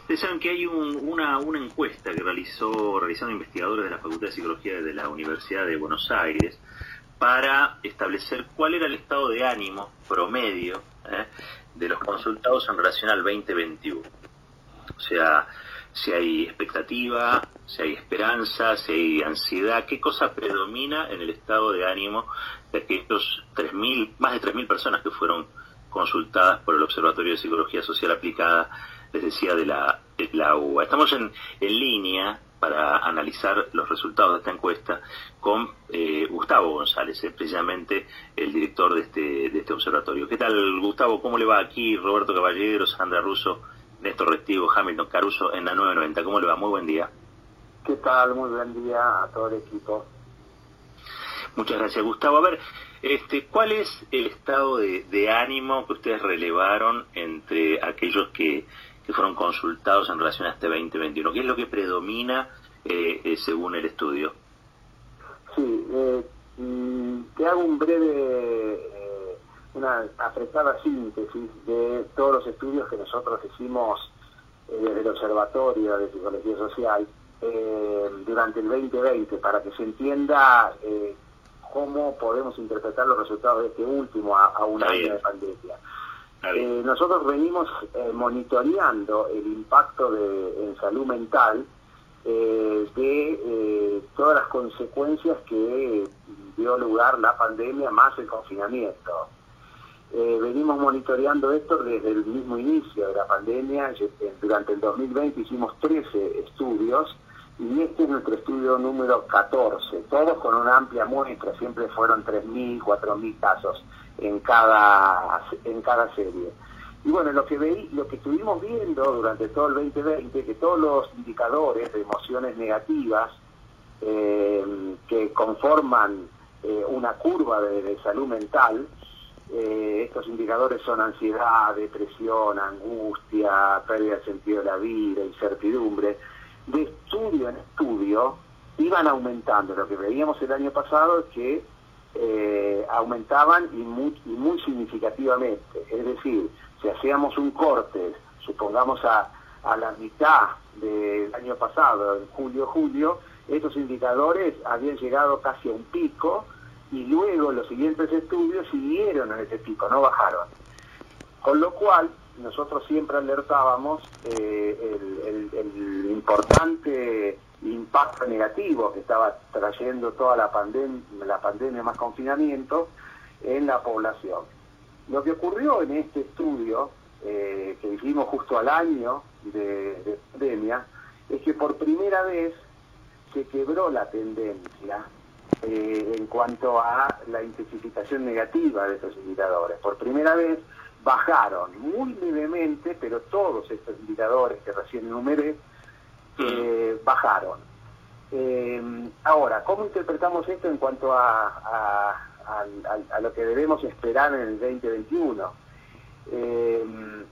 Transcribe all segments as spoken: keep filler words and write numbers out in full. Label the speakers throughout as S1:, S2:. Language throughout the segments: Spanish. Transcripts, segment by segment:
S1: Ustedes saben que hay un, una, una encuesta que realizó realizaron investigadores de la Facultad de Psicología de la Universidad de Buenos Aires para establecer cuál era el estado de ánimo promedio ¿eh? de los consultados en relación al veinte veintiuno. O sea, si hay expectativa, si hay esperanza, si hay ansiedad, qué cosa predomina en el estado de ánimo de aquellos tres mil, más de tres mil personas que fueron consultadas por el Observatorio de Psicología Social Aplicada, les decía, de la, de la U B A. Estamos en, en línea para analizar los resultados de esta encuesta con eh, Gustavo González, eh, precisamente el director de este, de este observatorio. ¿Qué tal, Gustavo? ¿Cómo le va? Aquí Roberto Caballero, Sandra Russo, Néstor Restivo, Hamilton Caruso en la nueve noventa. ¿Cómo le va? Muy buen día.
S2: ¿Qué tal? Muy buen día a todo el equipo.
S1: Muchas gracias, Gustavo. A ver, este, ¿cuál es el estado de, de ánimo que ustedes relevaron entre aquellos que, que fueron consultados en relación a este veinte veintiuno? ¿Qué es lo que predomina eh, eh, según el estudio?
S2: Sí, eh, te hago un breve, eh, una apretada síntesis de todos los estudios que nosotros hicimos eh, desde el Observatorio de Psicología Social eh, durante el veinte veinte, para que se entienda eh, cómo podemos interpretar los resultados de este último a, a un año de pandemia. Eh, nosotros venimos eh, monitoreando el impacto de, en salud mental eh, de eh, todas las consecuencias que dio lugar la pandemia más el confinamiento. Eh, venimos monitoreando esto desde el mismo inicio de la pandemia. Durante el dos mil veinte hicimos trece estudios y este es nuestro estudio número catorce, todos con una amplia muestra, siempre fueron tres mil, cuatro mil casos en cada, en cada serie. Y bueno, lo que veí, lo que estuvimos viendo durante todo el veinte veinte, que todos los indicadores de emociones negativas eh, que conforman eh, una curva de, de salud mental, eh, estos indicadores son ansiedad, depresión, angustia, pérdida del sentido de la vida, incertidumbre, de estudio en estudio iban aumentando. Lo que veíamos el año pasado es que eh, aumentaban y muy, y muy significativamente. Es decir, si hacíamos un corte, supongamos a, a la mitad del año pasado, en julio-julio, estos indicadores habían llegado casi a un pico y luego los siguientes estudios siguieron en ese pico, no bajaron. Con lo cual, nosotros siempre alertábamos eh, el, el, el importante impacto negativo que estaba trayendo toda la pandemia, la pandemia más confinamiento en la población. Lo que ocurrió en este estudio, eh, que hicimos justo al año de, de pandemia, es que por primera vez se quebró la tendencia eh, en cuanto a la intensificación negativa de estos indicadores. Por primera vez bajaron muy levemente, pero todos estos indicadores que recién enumeré eh, bajaron. Eh, ahora, ¿cómo interpretamos esto en cuanto a, a, a, a lo que debemos esperar en el veinte veintiuno? Eh,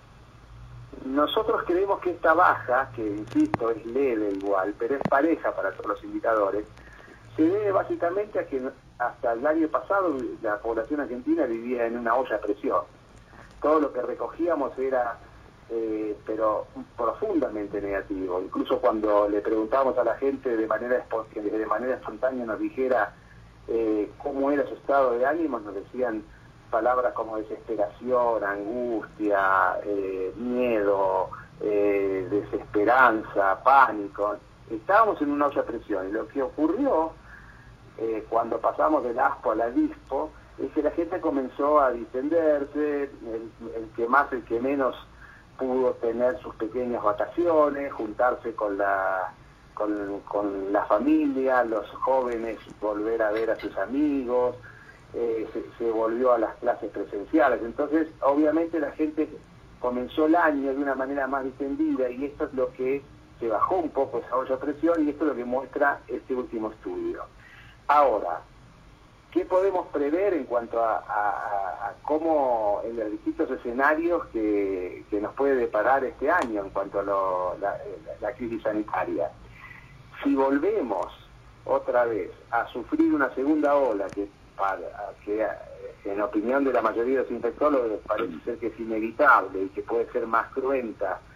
S2: nosotros creemos que esta baja, que insisto es leve igual, pero es pareja para todos los indicadores, se debe básicamente a que hasta el año pasado la población argentina vivía en una olla a presión. Todo lo que recogíamos era, eh, pero profundamente negativo. Incluso cuando le preguntábamos a la gente de manera, que de manera espontánea nos dijera eh, cómo era su estado de ánimo, nos decían palabras como desesperación, angustia, eh, miedo, eh, desesperanza, pánico. Estábamos en una olla a presión. Y lo que ocurrió eh, cuando pasamos del ASPO al ADISPO es que la gente comenzó a distenderse, el, el que más, el que menos pudo tener sus pequeñas vacaciones, juntarse con la, con, con la familia, los jóvenes volver a ver a sus amigos, eh, se, se volvió a las clases presenciales. Entonces, obviamente la gente comenzó el año de una manera más distendida y esto es lo que se bajó un poco esa olla a presión y esto es lo que muestra este último estudio. Ahora, ¿qué podemos prever en cuanto a, a, a cómo en los distintos escenarios que, que nos puede deparar este año en cuanto a lo, la, la crisis sanitaria? Si volvemos otra vez a sufrir una segunda ola que, para, que en opinión de la mayoría de los infectólogos parece ser que es inevitable y que puede ser más cruenta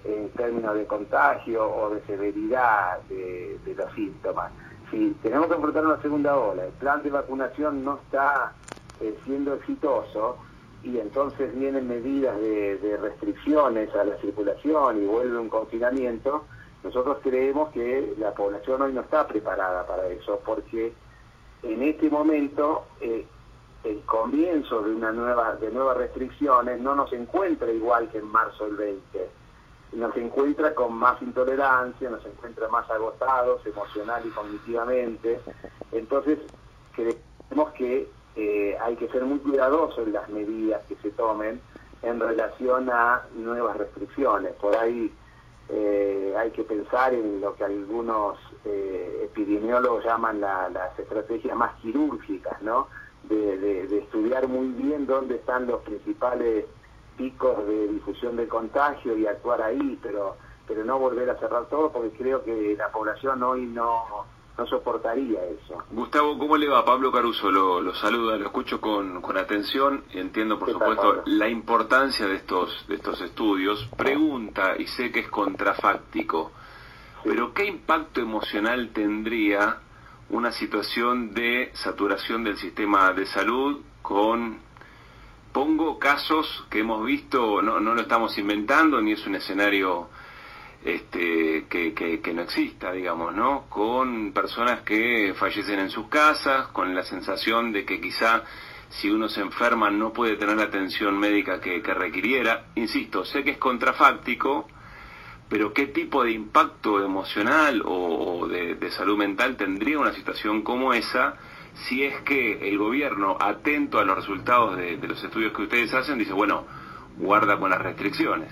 S2: en términos de contagio o de severidad de, de los síntomas. Si tenemos que enfrentar una segunda ola, el plan de vacunación no está eh, siendo exitoso, y entonces vienen medidas de, de restricciones a la circulación y vuelve un confinamiento, nosotros creemos que la población hoy no está preparada para eso, porque en este momento eh, el comienzo de una nueva de nuevas restricciones no nos encuentra igual que en marzo del veinte. Nos encuentra con más intolerancia, nos encuentra más agotados emocional y cognitivamente. Entonces creemos que eh, hay que ser muy cuidadosos en las medidas que se tomen en relación a nuevas restricciones. Por ahí eh, hay que pensar en lo que algunos eh, epidemiólogos llaman la, las estrategias más quirúrgicas, ¿no? De, de, de estudiar muy bien dónde están los principales picos de difusión de contagio y actuar ahí, pero pero no volver a cerrar todo, porque creo que la población hoy no, no soportaría eso.
S3: Gustavo, ¿cómo le va? Pablo Caruso lo, lo saluda, lo escucho con, con atención y entiendo, por supuesto, la importancia de estos, de estos estudios. Pregunta, y sé que es contrafáctico, sí, pero ¿qué impacto emocional tendría una situación de saturación del sistema de salud con... Pongo casos que hemos visto, no, no lo estamos inventando, ni es un escenario este, que, que, que no exista, digamos, ¿no? Con personas que fallecen en sus casas, con la sensación de que quizá si uno se enferma no puede tener la atención médica que, que requiriera. Insisto, sé que es contrafáctico, pero ¿qué tipo de impacto emocional o, o de, de salud mental tendría una situación como esa, si es que el gobierno, atento a los resultados de, de los estudios que ustedes hacen, dice, bueno, guarda con las restricciones?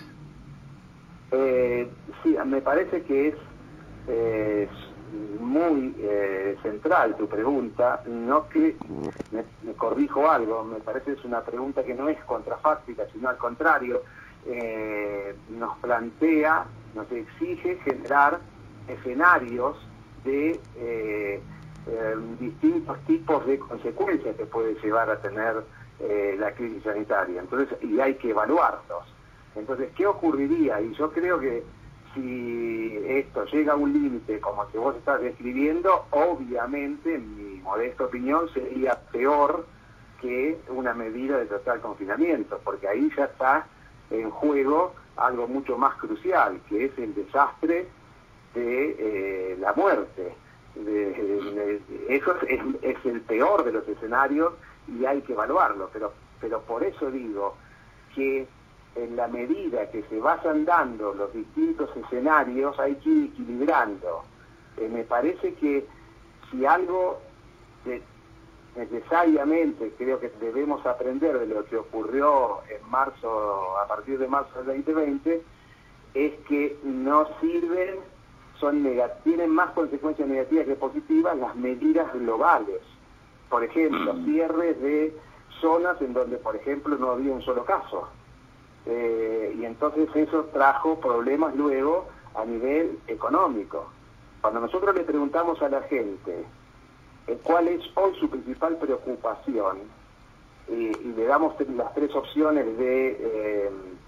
S2: Eh, sí, me parece que es eh, muy eh, central tu pregunta. No que me, me corrijo algo, me parece que es una pregunta que no es contrafáctica, sino al contrario, eh, nos plantea, nos exige generar escenarios de... Eh, Eh, distintos tipos de consecuencias que puede llevar a tener eh, la crisis sanitaria. Entonces, y hay que evaluarlos. Entonces, ¿qué ocurriría? Y yo creo que si esto llega a un límite como el que vos estás describiendo, obviamente, en mi modesta opinión, sería peor que una medida de total confinamiento, porque ahí ya está en juego algo mucho más crucial, que es el desastre de eh, la muerte. De, de, de, eso es, es, es el peor de los escenarios y hay que evaluarlo, pero, pero por eso digo que en la medida que se vayan dando los distintos escenarios hay que ir equilibrando. Eh, me parece que si algo de, necesariamente creo que debemos aprender de lo que ocurrió en marzo, a partir de marzo del veinte veinte, es que no sirven, son tienen más consecuencias negativas que positivas las medidas globales. Por ejemplo, cierres de zonas en donde, por ejemplo, no había un solo caso. Eh, y entonces eso trajo problemas luego a nivel económico. Cuando nosotros le preguntamos a la gente eh, cuál es hoy su principal preocupación, eh, y le damos las tres opciones de eh,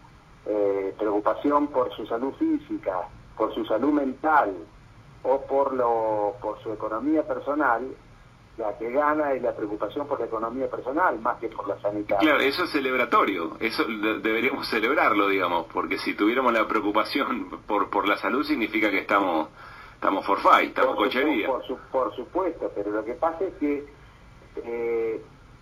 S2: eh, preocupación por su salud física, por su salud mental o por lo por su economía personal, la que gana es la preocupación por la economía personal más que por la sanitaria.
S3: Claro, eso es celebratorio, eso deberíamos celebrarlo, digamos, porque si tuviéramos la preocupación por por la salud significa que estamos estamos forfait, estamos
S2: por
S3: cochería.
S2: Por, su, por supuesto, pero lo que pasa es que eh,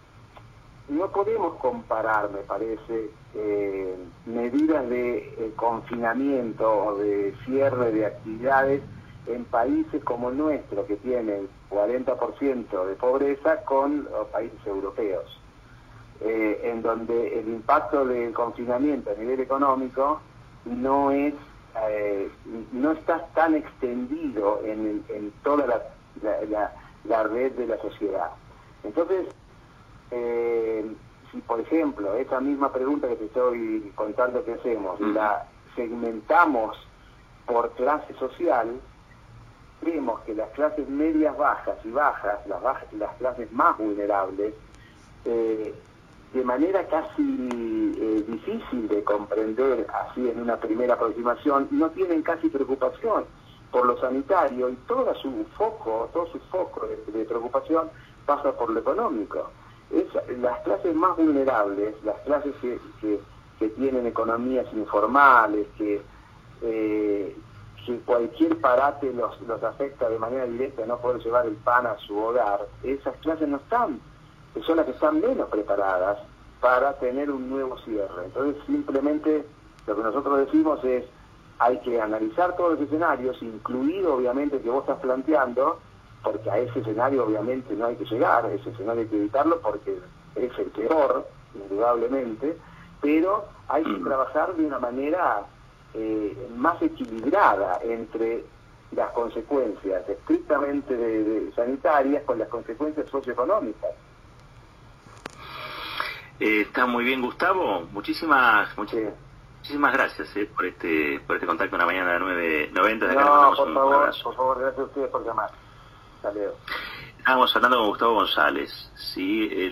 S2: no podemos comparar, me parece, eh, medidas de eh, confinamiento o de cierre de actividades en países como el nuestro, que tienen cuarenta por ciento de pobreza, con los países europeos, eh, en donde el impacto del confinamiento a nivel económico no es eh, no está tan extendido en, en toda la, la, la, la red de la sociedad. Entonces, Eh, si por ejemplo esa misma pregunta que te estoy contando que hacemos, uh-huh, la segmentamos por clase social, vemos que las clases medias bajas y bajas, las, bajas, las clases más vulnerables, eh, de manera casi eh, difícil de comprender así en una primera aproximación, no tienen casi preocupación por lo sanitario y todo su foco, todo su foco de, de preocupación pasa por lo económico. Es, las clases más vulnerables, las clases que, que, que tienen economías informales, que, eh, que cualquier parate los, los afecta de manera directa a no poder llevar el pan a su hogar, esas clases no están, son las que están menos preparadas para tener un nuevo cierre. Entonces simplemente lo que nosotros decimos es, hay que analizar todos los escenarios, incluido obviamente el que vos estás planteando, porque a ese escenario obviamente no hay que llegar, ese escenario hay que evitarlo porque es el peor, indudablemente, pero hay que trabajar de una manera eh, más equilibrada entre las consecuencias estrictamente de, de sanitarias con las consecuencias socioeconómicas.
S1: Eh, está muy bien, Gustavo. Muchísimas, muchas,
S2: Sí.
S1: muchísimas gracias eh, por este por este contacto en la mañana de nueve noventa. De acá
S2: No,
S1: le mandamos
S2: por
S1: un
S2: favor,
S1: abrazo.
S2: por favor, gracias a ustedes por llamar. Hasta luego.
S1: Estábamos hablando con Gustavo González, ¿sí? El